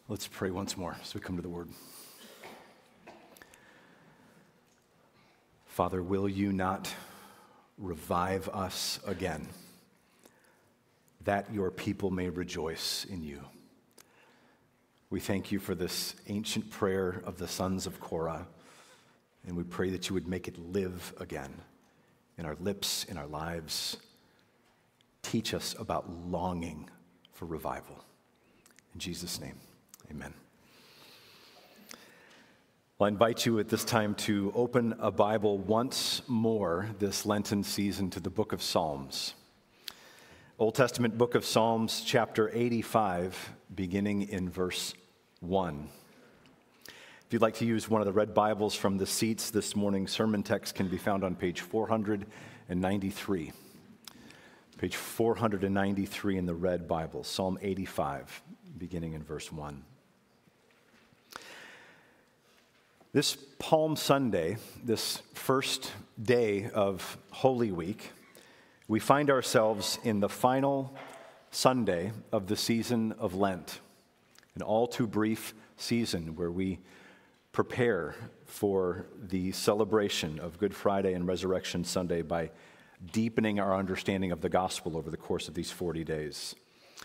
Let's pray once more as we come to the Word. Father, will you not revive us again, that your people may rejoice in you? We thank you for this ancient prayer of the sons of Korah, and we pray that you would make it live again in our lips, in our lives. Teach us about longing for revival. In Jesus' name, amen. Well, I invite you at this time to open a Bible once more this Lenten season to the book of Psalms. Old Testament book of Psalms, chapter 85, beginning in verse 1. If you'd like to use one of the red Bibles from the seats, this morning's sermon text can be found on page 493. Page 493 in the red Bible, Psalm 85, beginning in verse 1. This Palm Sunday, this first day of Holy Week, we find ourselves in the final Sunday of the season of Lent, an all too brief season where we prepare for the celebration of Good Friday and Resurrection Sunday by deepening our understanding of the gospel over the course of these 40 days.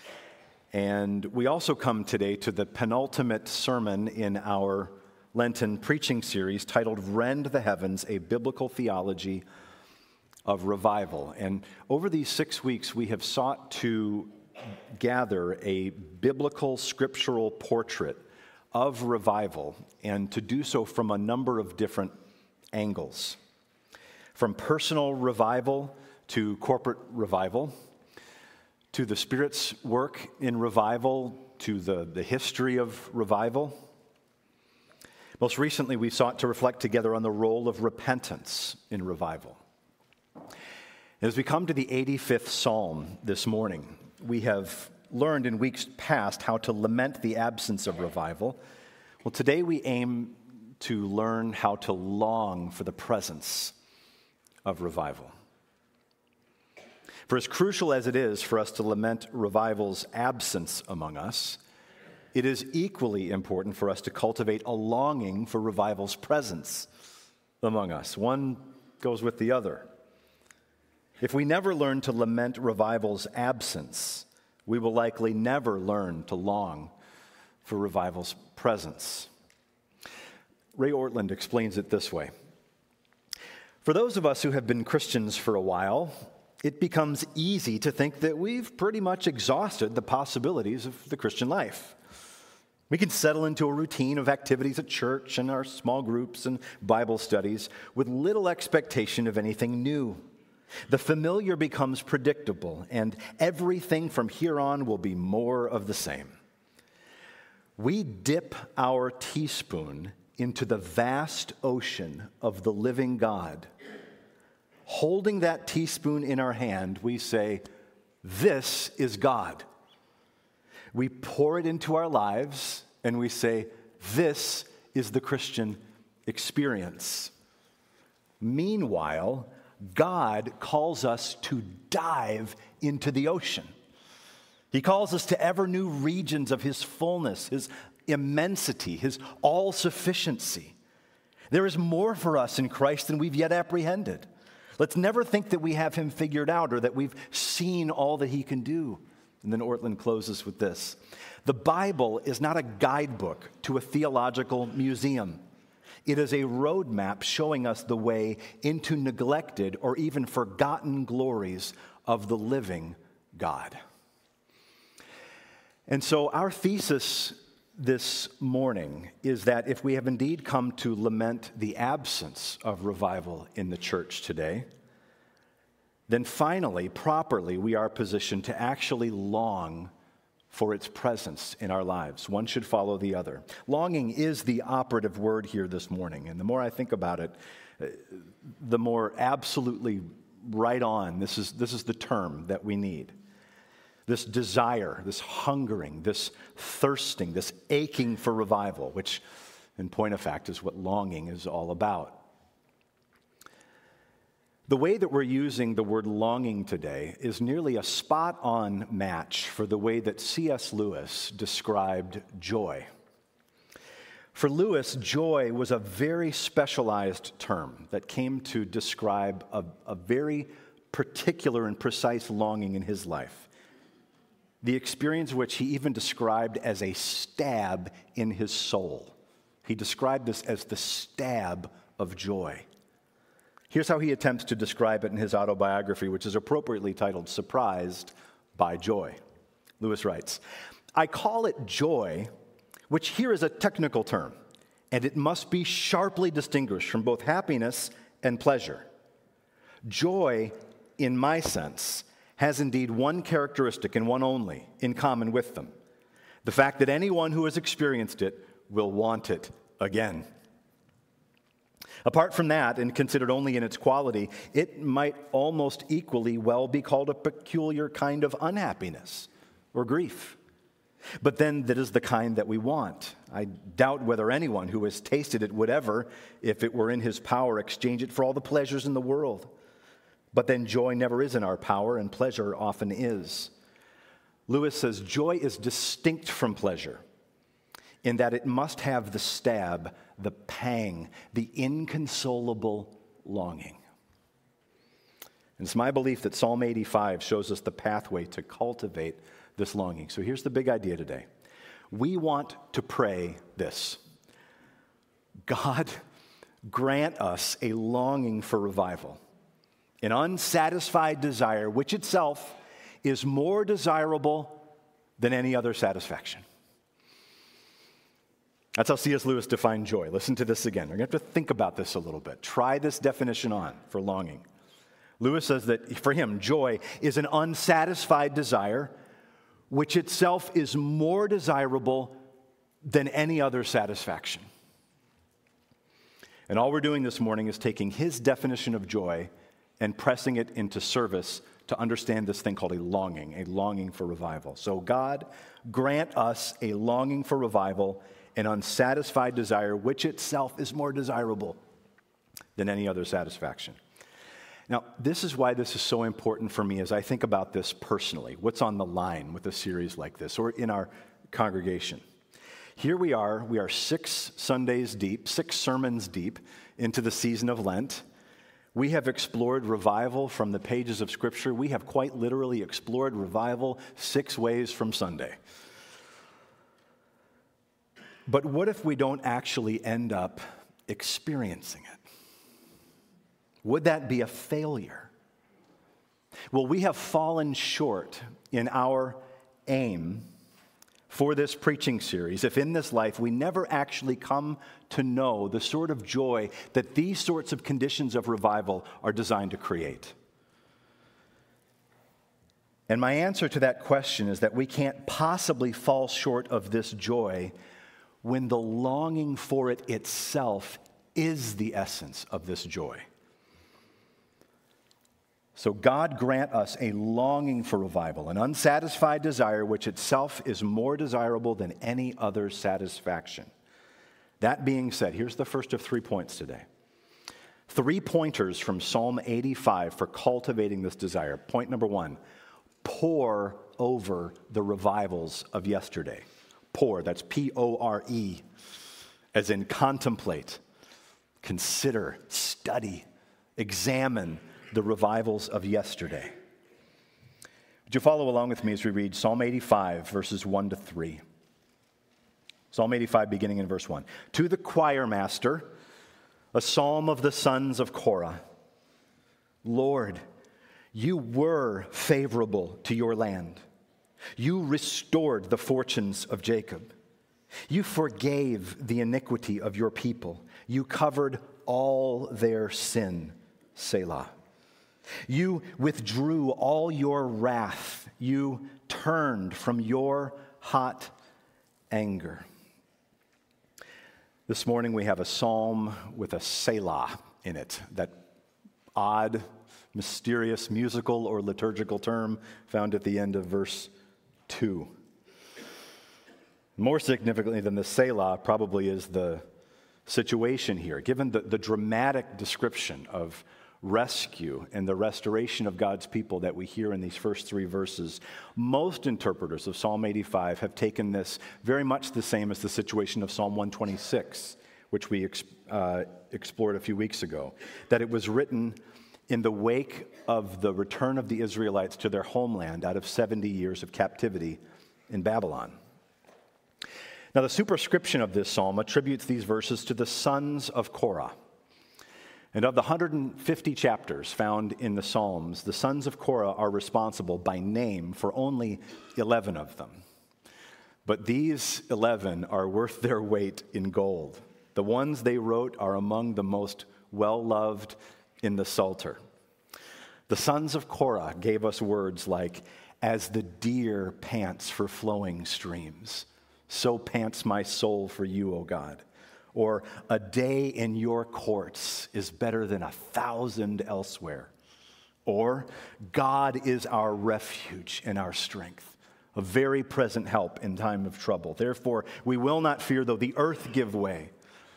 And we also come today to the penultimate sermon in our Lenten preaching series titled Rend the Heavens, a Biblical Theology of Revival. And over these 6 weeks, we have sought to gather a biblical scriptural portrait of revival, and to do so from a number of different angles. From personal revival to corporate revival, to the Spirit's work in revival, to the history of revival. Most recently, we sought to reflect together on the role of repentance in revival. As we come to the 85th Psalm this morning, we have learned in weeks past how to lament the absence of revival. Well, today we aim to learn how to long for the presence of revival. For as crucial as it is for us to lament revival's absence among us, it is equally important for us to cultivate a longing for revival's presence among us. One goes with the other. If we never learn to lament revival's absence, we will likely never learn to long for revival's presence. Ray Ortlund explains it this way. For those of us who have been Christians for a while, it becomes easy to think that we've pretty much exhausted the possibilities of the Christian life. We can settle into a routine of activities at church and our small groups and Bible studies with little expectation of anything new. The familiar becomes predictable, and everything from here on will be more of the same. We dip our teaspoon into the vast ocean of the living God. Holding that teaspoon in our hand, we say, "This is God." We pour it into our lives, and we say, "This is the Christian experience." Meanwhile, God calls us to dive into the ocean. He calls us to ever new regions of His fullness, His immensity, His all-sufficiency. There is more for us in Christ than we've yet apprehended. Let's never think that we have Him figured out or that we've seen all that He can do. And then Ortlund closes with this. The Bible is not a guidebook to a theological museum. It is a roadmap showing us the way into neglected or even forgotten glories of the living God. And so our thesis this morning is that if we have indeed come to lament the absence of revival in the church today, then finally, properly, we are positioned to actually long for its presence in our lives. One should follow the other. Longing is the operative word here this morning, and the more I think about it, the more absolutely right on this is the term that we need. This desire, this hungering, this thirsting, this aching for revival, which in point of fact is what longing is all about. The way that we're using the word longing today is nearly a spot-on match for the way that C.S. Lewis described joy. For Lewis, joy was a very specialized term that came to describe a very particular and precise longing in his life, the experience which he even described as a stab in his soul. He described this as the stab of joy. Here's how he attempts to describe it in his autobiography, which is appropriately titled Surprised by Joy. Lewis writes, "I call it joy, which here is a technical term, and it must be sharply distinguished from both happiness and pleasure. Joy, in my sense, has indeed one characteristic and one only in common with them: the fact that anyone who has experienced it will want it again. Apart from that, and considered only in its quality, it might almost equally well be called a peculiar kind of unhappiness or grief. But then that is the kind that we want. I doubt whether anyone who has tasted it would ever, if it were in his power, exchange it for all the pleasures in the world. But then joy never is in our power, and pleasure often is." Lewis says joy is distinct from pleasure in that it must have the stab, the pang, the inconsolable longing. And it's my belief that Psalm 85 shows us the pathway to cultivate this longing. So here's the big idea today. We want to pray this: God, grant us a longing for revival, an unsatisfied desire which itself is more desirable than any other satisfaction. That's how C.S. Lewis defined joy. Listen to this again. We're going to have to think about this a little bit. Try this definition on for longing. Lewis says that for him, joy is an unsatisfied desire which itself is more desirable than any other satisfaction. And all we're doing this morning is taking his definition of joy and pressing it into service to understand this thing called a longing for revival. So God, grant us a longing for revival, an unsatisfied desire which itself is more desirable than any other satisfaction. Now, this is why this is so important for me as I think about this personally. What's on the line with a series like this or in our congregation? Here we are 6 Sundays deep, 6 sermons deep into the season of Lent. We have explored revival from the pages of Scripture. We have quite literally explored revival 6 ways from Sunday. But what if we don't actually end up experiencing it? Would that be a failure? Well, we have fallen short in our aim for this preaching series if in this life we never actually come to know the sort of joy that these sorts of conditions of revival are designed to create. And my answer to that question is that we can't possibly fall short of this joy when the longing for it itself is the essence of this joy. So God grant us a longing for revival, an unsatisfied desire which itself is more desirable than any other satisfaction. That being said, here's the first of 3 points today. 3 pointers from Psalm 85 for cultivating this desire. Point number 1, pore over the revivals of yesterday. Pore, that's P-O-R-E, as in contemplate, consider, study, examine the revivals of yesterday. Would you follow along with me as we read Psalm 85, verses 1 to 3? Psalm 85, beginning in verse 1. To the choir master, a psalm of the sons of Korah. Lord, you were favorable to your land. You restored the fortunes of Jacob. You forgave the iniquity of your people. You covered all their sin, Selah. You withdrew all your wrath. You turned from your hot anger. This morning we have a psalm with a Selah in it, that odd, mysterious musical or liturgical term found at the end of verse 2. More significantly than the Selah probably is the situation here. Given the dramatic description of rescue and the restoration of God's people that we hear in these first three verses, most interpreters of Psalm 85 have taken this very much the same as the situation of Psalm 126, which we explored a few weeks ago, that it was written in the wake of the return of the Israelites to their homeland out of 70 years of captivity in Babylon. Now, the superscription of this psalm attributes these verses to the sons of Korah. And of the 150 chapters found in the Psalms, the sons of Korah are responsible by name for only 11 of them. But these 11 are worth their weight in gold. The ones they wrote are among the most well-loved in the Psalter. The sons of Korah gave us words like, "As the deer pants for flowing streams, so pants my soul for you, O God." Or, "A day in your courts is better than 1,000 elsewhere." Or, "God is our refuge and our strength, a very present help in time of trouble. Therefore, we will not fear though the earth give way."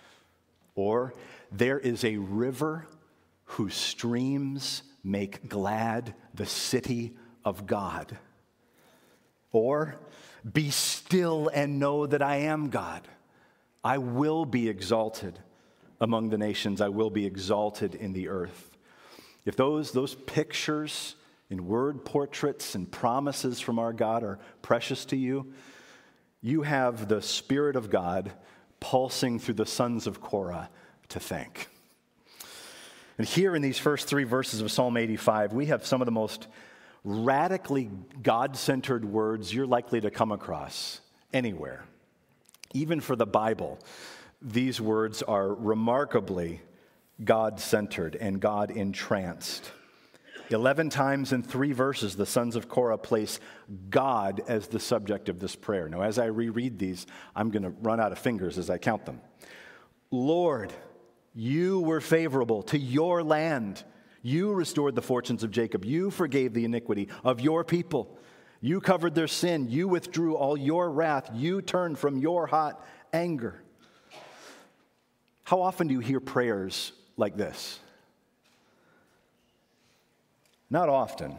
Or, "There is a river whose streams make glad the city of God." Or, "Be still and know that I am God. I will be exalted among the nations. I will be exalted in the earth." If those pictures and word portraits and promises from our God are precious to you, you have the Spirit of God pulsing through the sons of Korah to thank. And here in these first three verses of Psalm 85, we have some of the most radically God-centered words you're likely to come across anywhere. Even for the Bible, these words are remarkably God-centered and God-entranced. 11 times in 3 verses, the sons of Korah place God as the subject of this prayer. Now, as I reread these, I'm going to run out of fingers as I count them. "Lord, you were favorable to your land. You restored the fortunes of Jacob. You forgave the iniquity of your people. You covered their sin. You withdrew all your wrath. You turned from your hot anger." How often do you hear prayers like this? Not often.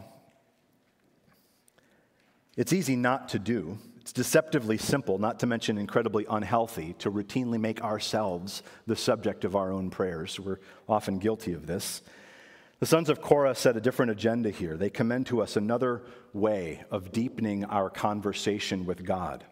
It's easy not to do. It's deceptively simple, not to mention incredibly unhealthy, to routinely make ourselves the subject of our own prayers. We're often guilty of this. The sons of Korah set a different agenda here. They commend to us another way of deepening our conversation with God.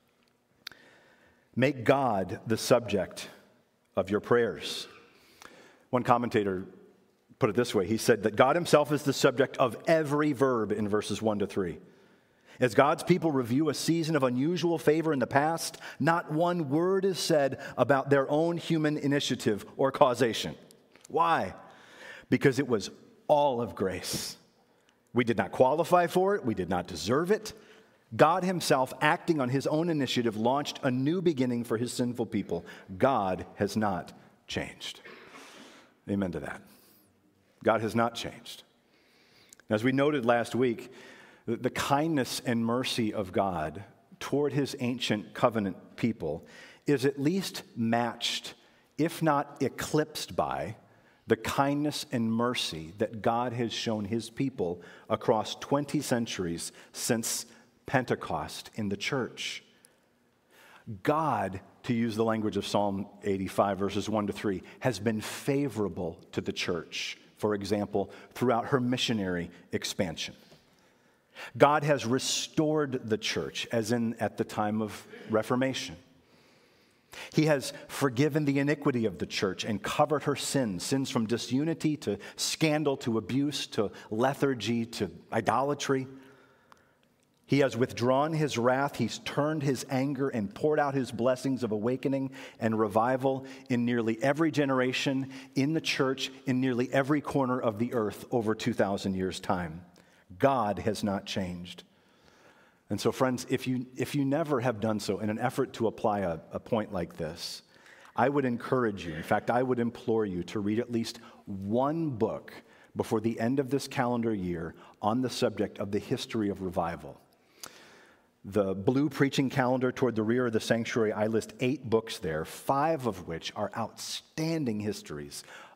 Make God the subject of your prayers. One commentator put it this way. He said that God himself is the subject of every verb in verses 1 to 3. As God's people review a season of unusual favor in the past, not one word is said about their own human initiative or causation. Why? Because it was all of grace. We did not qualify for it. We did not deserve it. God himself, acting on his own initiative, launched a new beginning for his sinful people. God has not changed. Amen to that. God has not changed. As we noted last week, the kindness and mercy of God toward his ancient covenant people is at least matched, if not eclipsed by, the kindness and mercy that God has shown his people across 20 centuries since Pentecost in the church. God, to use the language of Psalm 85, verses 1 to 3, has been favorable to the church, for example, throughout her missionary expansion. God has restored the church, as in at the time of Reformation. He has forgiven the iniquity of the church and covered her sins from disunity to scandal to abuse to lethargy to idolatry. He has withdrawn his wrath. He's turned his anger and poured out his blessings of awakening and revival in nearly every generation, in the church, in nearly every corner of the earth over 2,000 years' time. God has not changed. And so, friends, if you never have done so in an effort to apply a point like this, I would encourage you, in fact, I would implore you to read at least one book before the end of this calendar year on the subject of the history of revival. The blue preaching calendar toward the rear of the sanctuary, I list 8 books there, 5 of which are outstanding histories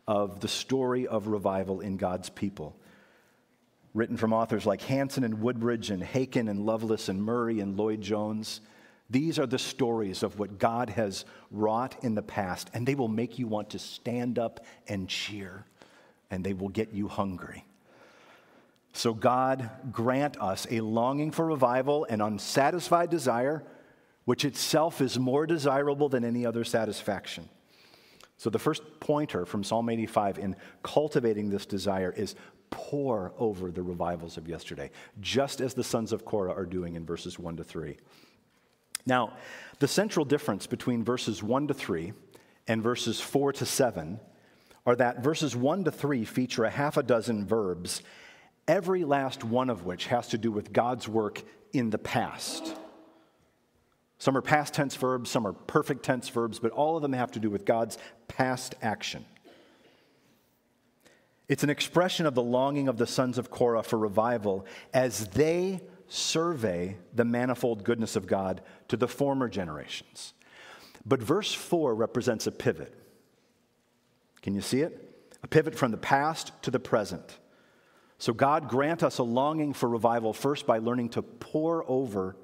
of the story of revival in God's people, written from authors like Hanson and Woodbridge and Haken and Lovelace and Murray and Lloyd-Jones. These are the stories of what God has wrought in the past, and they will make you want to stand up and cheer, and they will get you hungry. So God grant us a longing for revival, an unsatisfied desire, which itself is more desirable than any other satisfaction. So the first pointer from Psalm 85 in cultivating this desire is pour over the revivals of yesterday, just as the sons of Korah are doing in verses 1 to 3. Now, the central difference between verses 1 to 3 and verses 4 to 7 are that verses 1 to 3 feature a half a dozen verbs, every last one of which has to do with God's work in the past. Some are past tense verbs, some are perfect tense verbs, but all of them have to do with God's past action. It's an expression of the longing of the sons of Korah for revival as they survey the manifold goodness of God to the former generations. But verse 4 represents a pivot. Can you see it? A pivot from the past to the present. So God grant us a longing for revival first by learning to pour over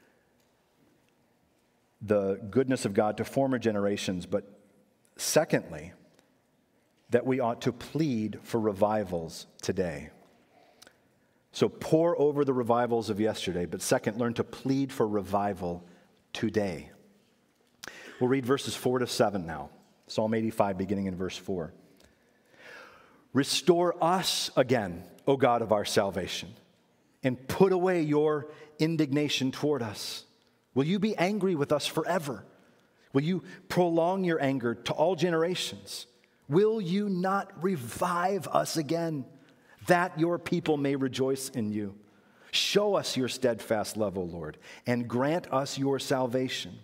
the goodness of God to former generations, but secondly, that we ought to plead for revivals today. So pour over the revivals of yesterday, but second, learn to plead for revival today. We'll read verses 4 to 7 now. Psalm 85, beginning in verse 4. Restore us again, O God of our salvation, and put away your indignation toward us. Will you be angry with us forever? Will you prolong your anger to all generations? Will you not revive us again, that your people may rejoice in you? Show us your steadfast love, O Lord, and grant us your salvation.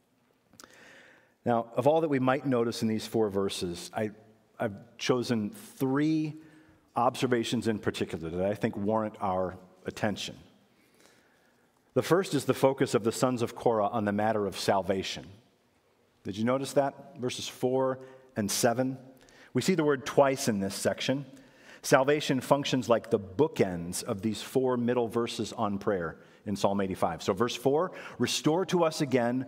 Now, of all that we might notice in these 4 verses, I've chosen 3 observations in particular that I think warrant our attention. The first is the focus of the sons of Korah on the matter of salvation. Did you notice that? Verses 4 and 7. We see the word twice in this section. Salvation functions like the bookends of these 4 middle verses on prayer in Psalm 85. So verse 4, restore us again,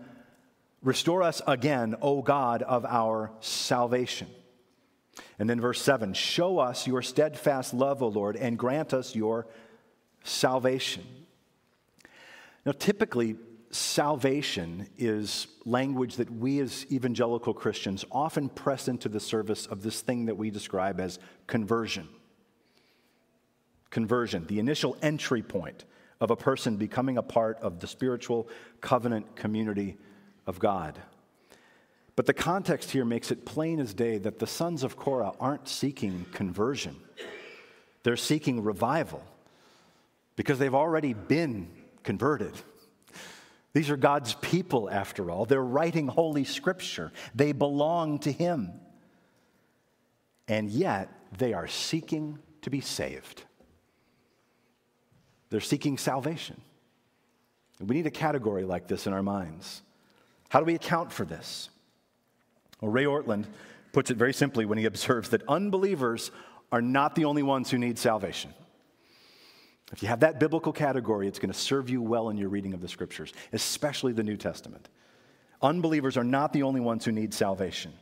O God of our salvation. And then verse 7, show us your steadfast love, O Lord, and grant us your salvation. Now, typically, salvation is language that we as evangelical Christians often press into the service of this thing that we describe as conversion. Conversion, the initial entry point of a person becoming a part of the spiritual covenant community of God. But the context here makes it plain as day that the sons of Korah aren't seeking conversion. They're seeking revival because they've already been converted. These are God's people, after all. They're writing Holy Scripture. They belong to Him. And yet, they are seeking to be saved. They're seeking salvation. We need a category like this in our minds. How do we account for this? Well, Ray Ortland puts it very simply when he observes that unbelievers are not the only ones who need salvation. If you have that biblical category, it's going to serve you well in your reading of the Scriptures, especially the New Testament. Unbelievers are not the only ones who need salvation.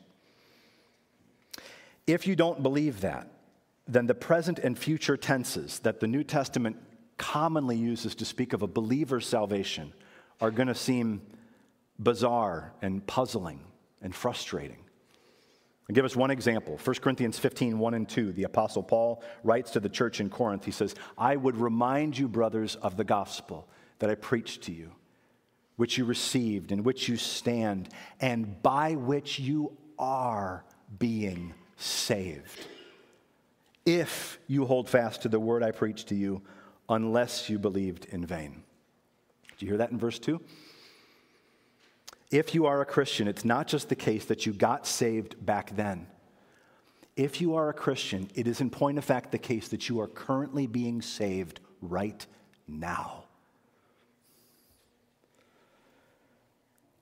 If you don't believe that, then the present and future tenses that the New Testament commonly uses to speak of a believer's salvation are going to seem bizarre and puzzling and frustrating. I'll give us one example. 1 Corinthians 15, 1 and 2, the Apostle Paul writes to the church in Corinth. He says, I would remind you, brothers, of the gospel that I preached to you, which you received, in which you stand, and by which you are being saved, if you hold fast to the word I preached to you, unless you believed in vain. Do you hear that in verse 2? If you are a Christian, it's not just the case that you got saved back then. If you are a Christian, it is in point of fact the case that you are currently being saved right now.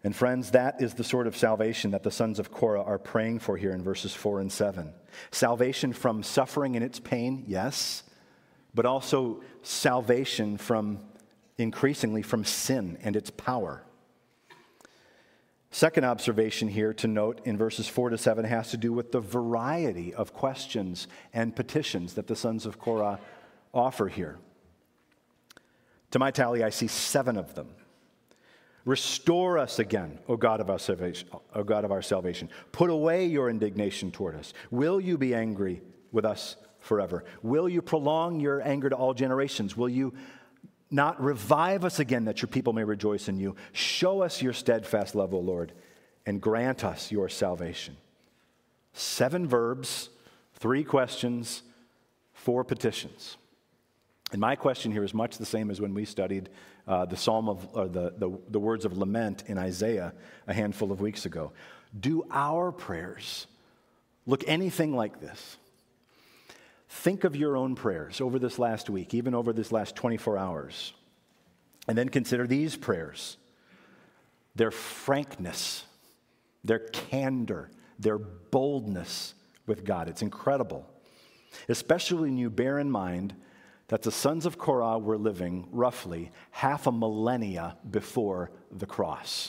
And friends, that is the sort of salvation that the sons of Korah are praying for here in verses 4 and 7. Salvation from suffering and its pain, yes, but also salvation from, increasingly, from sin and its power. Second observation here to note in verses 4 to 7 has to do with the variety of questions and petitions that the sons of Korah offer here. To my tally, I see 7 of them. Restore us again, O God of our salvation, O God of our salvation. Put away your indignation toward us. Will you be angry with us forever? Will you prolong your anger to all generations? Will you not revive us again that your people may rejoice in you? Show us your steadfast love, O Lord, and grant us your salvation. 7 verbs, 3 questions, 4 petitions. And my question here is much the same as when we studied the psalm of, or the words of lament in Isaiah a handful of weeks ago. Do our prayers look anything like this? Think of your own prayers over this last week, even over this last 24 hours, and then consider these prayers. Their frankness, their candor, their boldness with God. It's incredible, especially when you bear in mind that the sons of Korah were living roughly half a millennia before the cross.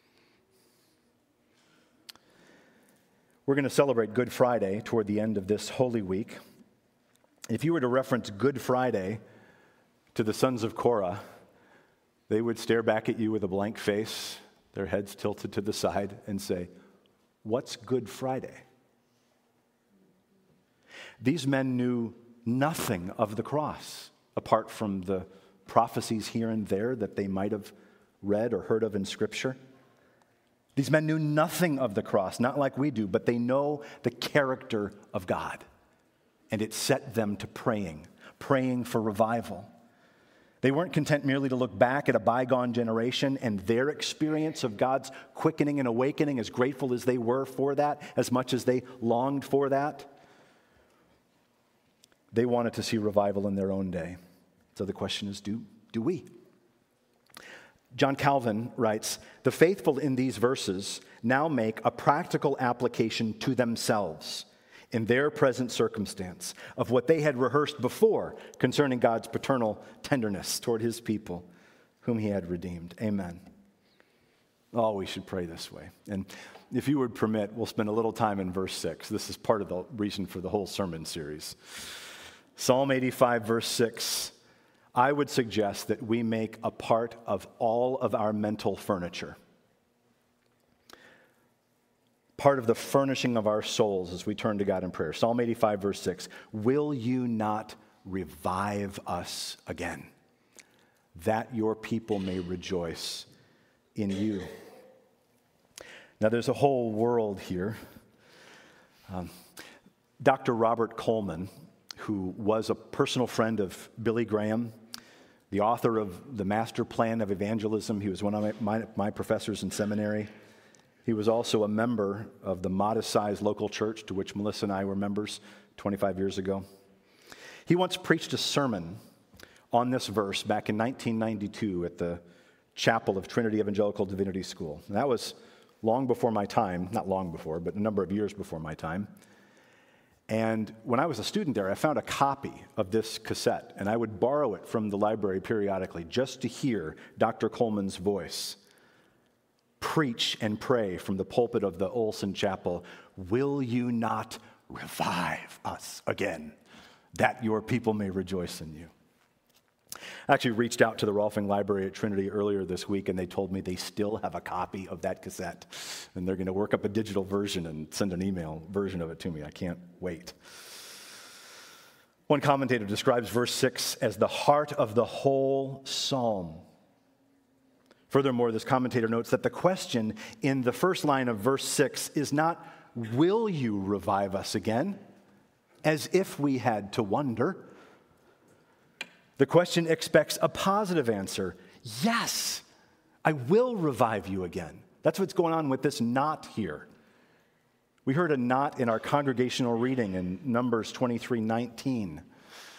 We're going to celebrate Good Friday toward the end of this Holy Week. If you were to reference Good Friday to the sons of Korah, they would stare back at you with a blank face, their heads tilted to the side, and say, "What's Good Friday?" These men knew nothing of the cross, apart from the prophecies here and there that they might have read or heard of in Scripture. These men knew nothing of the cross, not like we do, but they know the character of God. And it set them to praying for revival. They weren't content merely to look back at a bygone generation and their experience of God's quickening and awakening, as grateful as they were for that, as much as they longed for that. They wanted to see revival in their own day. So the question is, do we? John Calvin writes, "The faithful in these verses now make a practical application to themselves in their present circumstance of what they had rehearsed before concerning God's paternal tenderness toward his people whom he had redeemed." Amen. Oh, we should pray this way. And if you would permit, we'll spend a little time in verse 6. This is part of the reason for the whole sermon series. Psalm 85, verse 6, I would suggest that we make a part of all of our mental furniture. Part of the furnishing of our souls as we turn to God in prayer. Psalm 85, verse 6, will you not revive us again, that your people may rejoice in you? Now, there's a whole world here. Dr. Robert Coleman, who was a personal friend of Billy Graham, the author of The Master Plan of Evangelism. He was one of my professors in seminary. He was also a member of the modest-sized local church to which Melissa and I were members 25 years ago. He once preached a sermon on this verse back in 1992 at the chapel of Trinity Evangelical Divinity School. And that was long before my time, not long before, but a number of years before my time. And when I was a student there, I found a copy of this cassette, and I would borrow it from the library periodically just to hear Dr. Coleman's voice preach and pray from the pulpit of the Olson Chapel, will you not revive us again, that your people may rejoice in you? I actually reached out to the Rolfing Library at Trinity earlier this week, and they told me they still have a copy of that cassette, and they're going to work up a digital version and send an email version of it to me. I can't wait. One commentator describes verse 6 as the heart of the whole psalm. Furthermore, this commentator notes that the question in the first line of verse 6 is not, will you revive us again? As if we had to wonder. The question expects a positive answer. Yes, I will revive you again. That's what's going on with this not here. We heard a not in our congregational reading in Numbers 23:19.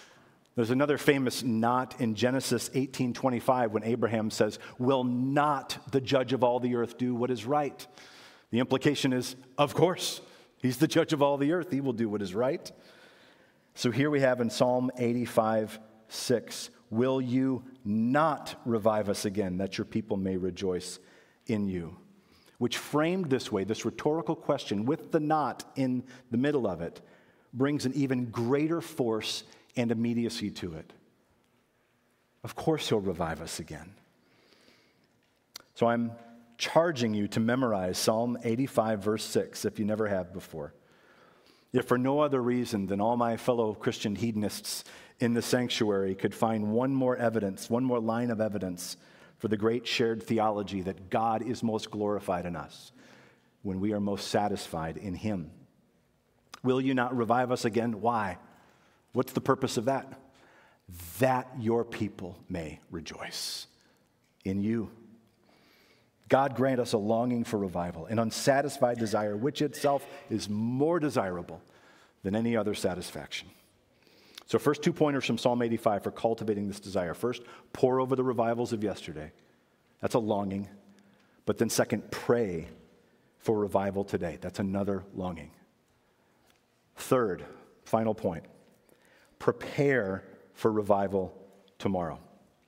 There's another famous not in Genesis 18:25 when Abraham says, "Will not the judge of all the earth do what is right?" The implication is, of course, he's the judge of all the earth. He will do what is right. So here we have in Psalm 85:6, "Will you not revive us again, that your people may rejoice in you?" Which framed this way, this rhetorical question with the not in the middle of it, brings an even greater force and immediacy to it. Of course he'll revive us again. So I'm charging you to memorize Psalm 85, verse 6, if you never have before. If for no other reason than all my fellow Christian hedonists in the sanctuary could find one more evidence, one more line of evidence for the great shared theology that God is most glorified in us when we are most satisfied in him. Will you not revive us again? Why? What's the purpose of that? That your people may rejoice in you. God grant us a longing for revival, an unsatisfied desire, which itself is more desirable than any other satisfaction. So first 2 pointers from Psalm 85 for cultivating this desire. First, pore over the revivals of yesterday. That's a longing. But then second, pray for revival today. That's another longing. Third, final point, prepare for revival tomorrow.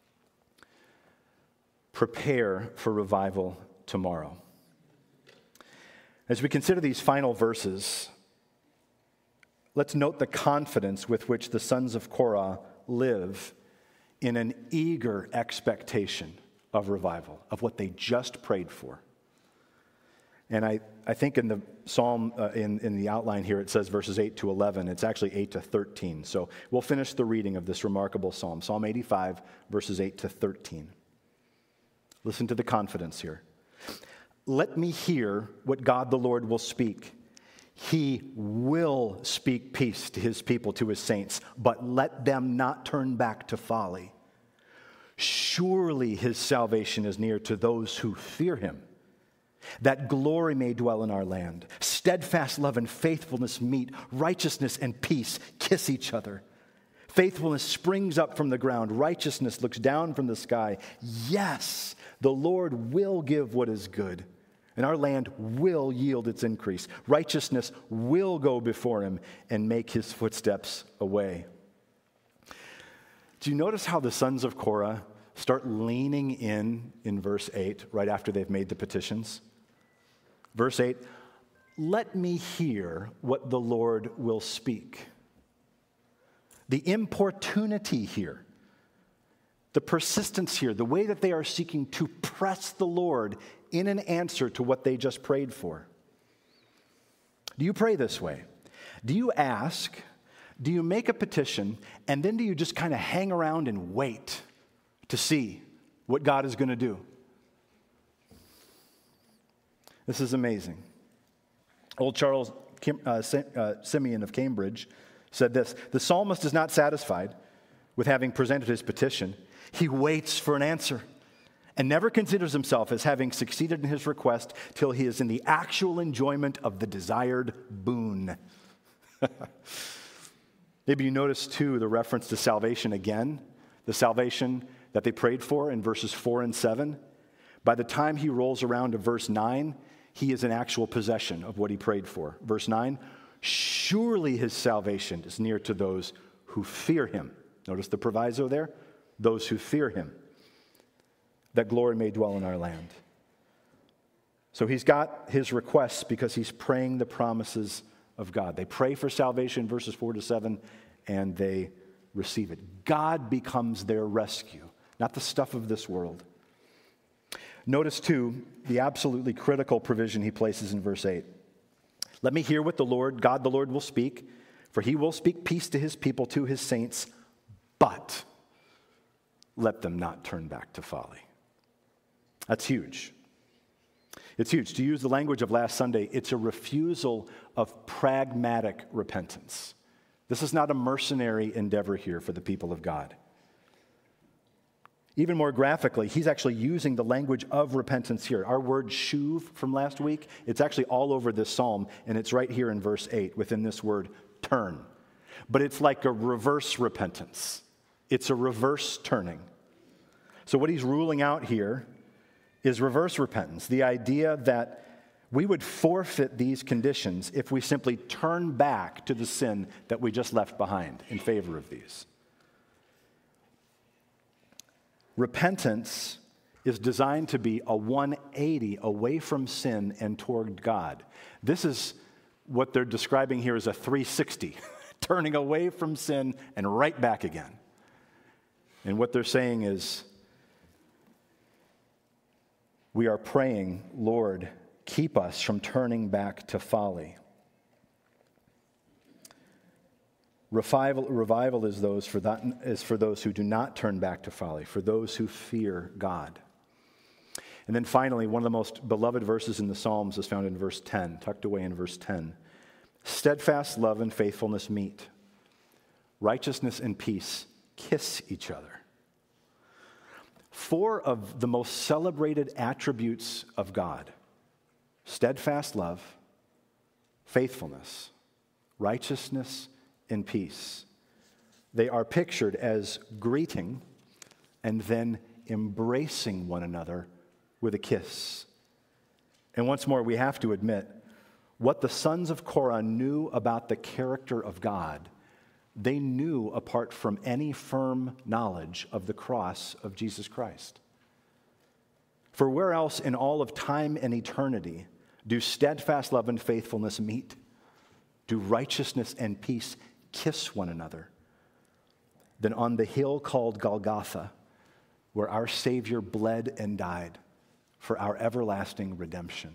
Prepare for revival tomorrow. As we consider these final verses, let's note the confidence with which the sons of Korah live in an eager expectation of revival, of what they just prayed for. And I think in the psalm, in the outline here, it says verses 8 to 11. It's actually 8 to 13. So we'll finish the reading of this remarkable psalm, Psalm 85, verses 8 to 13. Listen to the confidence here. Let me hear what God the Lord will speak. He will speak peace to his people, to his saints, but let them not turn back to folly. Surely his salvation is near to those who fear him, that glory may dwell in our land. Steadfast love and faithfulness meet, righteousness and peace kiss each other. Faithfulness springs up from the ground, righteousness looks down from the sky. Yes, the Lord will give what is good, and our land will yield its increase. Righteousness will go before him and make his footsteps a way. Do you notice how the sons of Korah start leaning in verse 8, right after they've made the petitions? Verse 8, let me hear what the Lord will speak. The importunity here, the persistence here, the way that they are seeking to press the Lord in an answer to what they just prayed for. Do you pray this way? Do you ask? Do you make a petition? And then do you just kind of hang around and wait to see what God is going to do? This is amazing. Old Charles Simeon of Cambridge said this: the psalmist is not satisfied with having presented his petition. He waits for an answer and never considers himself as having succeeded in his request till he is in the actual enjoyment of the desired boon. Maybe you notice, too, the reference to salvation again, the salvation that they prayed for in verses 4 and 7. By the time he rolls around to verse 9, he is in actual possession of what he prayed for. Verse 9, surely his salvation is near to those who fear him. Notice the proviso there, those who fear him, that glory may dwell in our land. So he's got his requests because he's praying the promises of God. They pray for salvation, verses 4 to 7, and they receive it. God becomes their rescue, not the stuff of this world. Notice, too, the absolutely critical provision he places in verse 8. Let me hear what God the Lord will speak, for he will speak peace to his people, to his saints, but let them not turn back to folly. That's huge. It's huge. To use the language of last Sunday, it's a refusal of pragmatic repentance. This is not a mercenary endeavor here for the people of God. Even more graphically, he's actually using the language of repentance here. Our word shuv from last week, it's actually all over this psalm, and it's right here in verse 8 within this word turn. But it's like a reverse repentance. It's a reverse turning. So what he's ruling out here is reverse repentance, the idea that we would forfeit these conditions if we simply turn back to the sin that we just left behind in favor of these. Repentance is designed to be a 180 away from sin and toward God. This is what they're describing here as a 360, turning away from sin and right back again. And what they're saying is, we are praying, Lord, keep us from turning back to folly. Revival is for those who do not turn back to folly, for those who fear God. And then finally, one of the most beloved verses in the Psalms is found in verse 10, tucked away in verse 10. Steadfast love and faithfulness meet. Righteousness and peace kiss each other. 4 of the most celebrated attributes of God: steadfast love, faithfulness, righteousness, and peace. They are pictured as greeting and then embracing one another with a kiss. And once more, we have to admit, what the sons of Korah knew about the character of God, they knew apart from any firm knowledge of the cross of Jesus Christ. For where else in all of time and eternity do steadfast love and faithfulness meet? Do righteousness and peace kiss one another than on the hill called Golgotha, where our Savior bled and died for our everlasting redemption?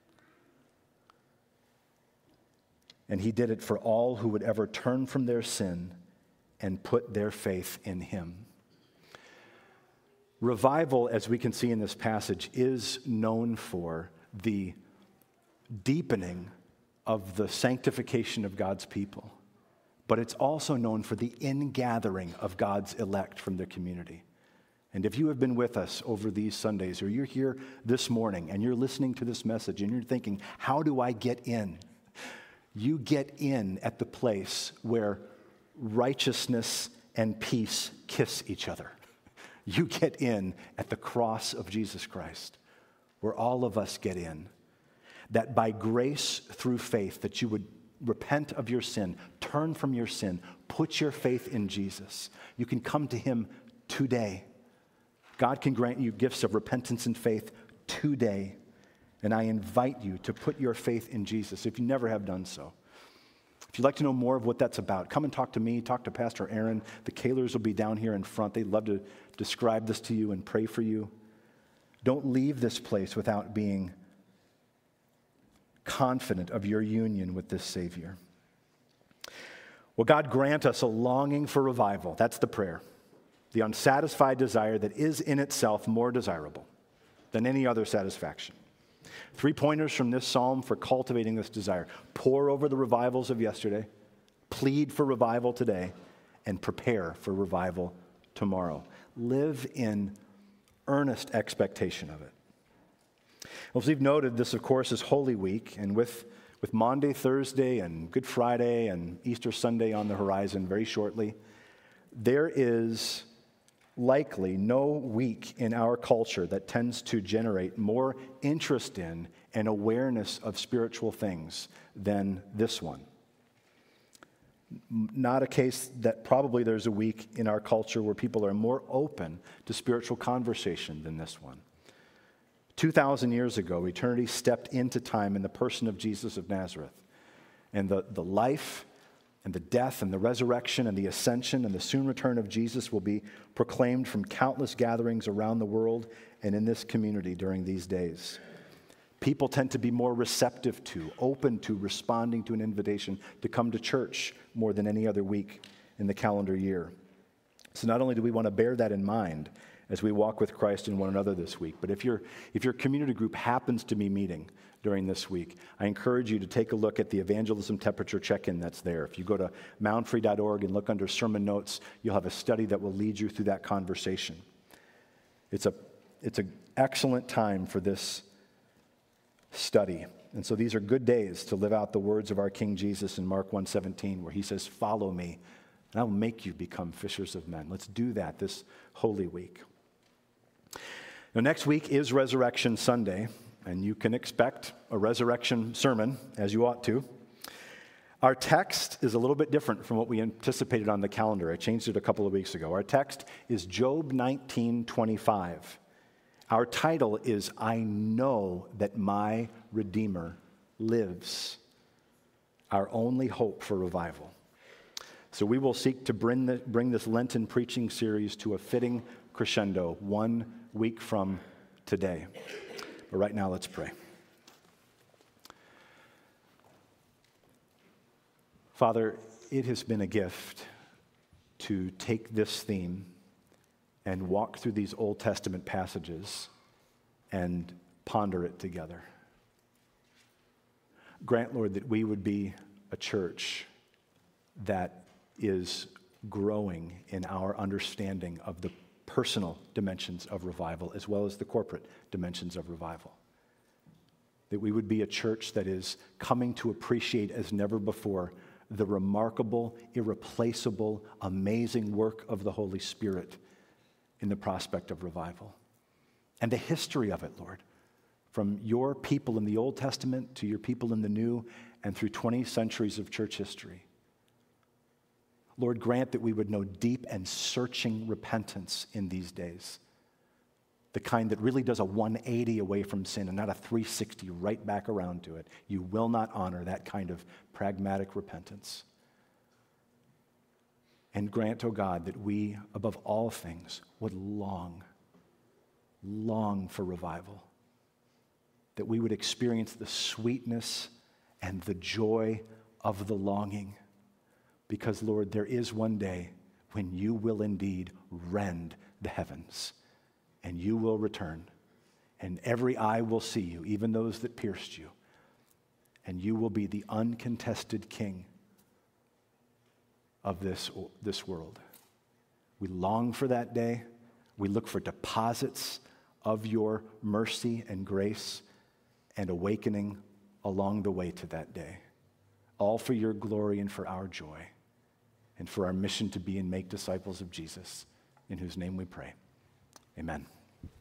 And he did it for all who would ever turn from their sin and put their faith in him. Revival, as we can see in this passage, is known for the deepening of the sanctification of God's people. But it's also known for the ingathering of God's elect from their community. And if you have been with us over these Sundays, or you're here this morning and you're listening to this message and you're thinking, how do I get in? You get in at the place where righteousness and peace kiss each other. You get in at the cross of Jesus Christ, where all of us get in. That by grace through faith, that you would repent of your sin, turn from your sin, put your faith in Jesus. You can come to him today. God can grant you gifts of repentance and faith today. And I invite you to put your faith in Jesus if you never have done so. If you'd like to know more of what that's about, come and talk to me, talk to Pastor Aaron. The Kahlers will be down here in front. They'd love to describe this to you and pray for you. Don't leave this place without being confident of your union with this Savior. Well, God grant us a longing for revival. That's the prayer. The unsatisfied desire that is in itself more desirable than any other satisfaction. 3 pointers from this psalm for cultivating this desire. Pore over the revivals of yesterday, plead for revival today, and prepare for revival tomorrow. Live in earnest expectation of it. Well, as we've noted, this, of course, is Holy Week, and with Maundy, Thursday, and Good Friday, and Easter Sunday on the horizon very shortly, there is likely no week in our culture that tends to generate more interest in and awareness of spiritual things than this one. Not a case that probably there's a week in our culture where people are more open to spiritual conversation than this one. 2,000 years ago, eternity stepped into time in the person of Jesus of Nazareth. And the life and the death and the resurrection and the ascension and the soon return of Jesus will be proclaimed from countless gatherings around the world and in this community during these days. People tend to be more receptive to, open to responding to an invitation to come to church more than any other week in the calendar year. So not only do we want to bear that in mind as we walk with Christ and one another this week, but if your community group happens to be meeting during this week, I encourage you to take a look at the evangelism temperature check-in that's there. If you go to moundfree.org and look under sermon notes, you'll have a study that will lead you through that conversation. It's an excellent time for this study. And so these are good days to live out the words of our King Jesus in Mark 1:17, where he says, "Follow me, and I will make you become fishers of men. Let's do that this Holy Week. Now, next week is Resurrection Sunday, and you can expect a resurrection sermon, as you ought to. Our text is a little bit different from what we anticipated on the calendar. I changed it a couple of weeks ago. Our text is Job 19:25. Our title is, I Know That My Redeemer Lives, our only hope for revival. So we will seek to bring this Lenten preaching series to a fitting crescendo 1 week from today. But right now, let's pray. Father, it has been a gift to take this theme and walk through these Old Testament passages and ponder it together. Grant, Lord, that we would be a church that is growing in our understanding of the personal dimensions of revival as well as the corporate dimensions of revival. That we would be a church that is coming to appreciate as never before the remarkable, irreplaceable, amazing work of the Holy Spirit in the prospect of revival. And the history of it, Lord, from your people in the Old Testament to your people in the New and through 20 centuries of church history. Lord, grant that we would know deep and searching repentance in these days, the kind that really does a 180 away from sin and not a 360 right back around to it. You will not honor that kind of pragmatic repentance. And grant, O God, that we, above all things, would long for revival, that we would experience the sweetness and the joy of the longing. Because, Lord, there is one day when you will indeed rend the heavens, and you will return, and every eye will see you, even those that pierced you, and you will be the uncontested king of this world. We long for that day. We look for deposits of your mercy and grace and awakening along the way to that day, all for your glory and for our joy, and for our mission to be and make disciples of Jesus, in whose name we pray. Amen.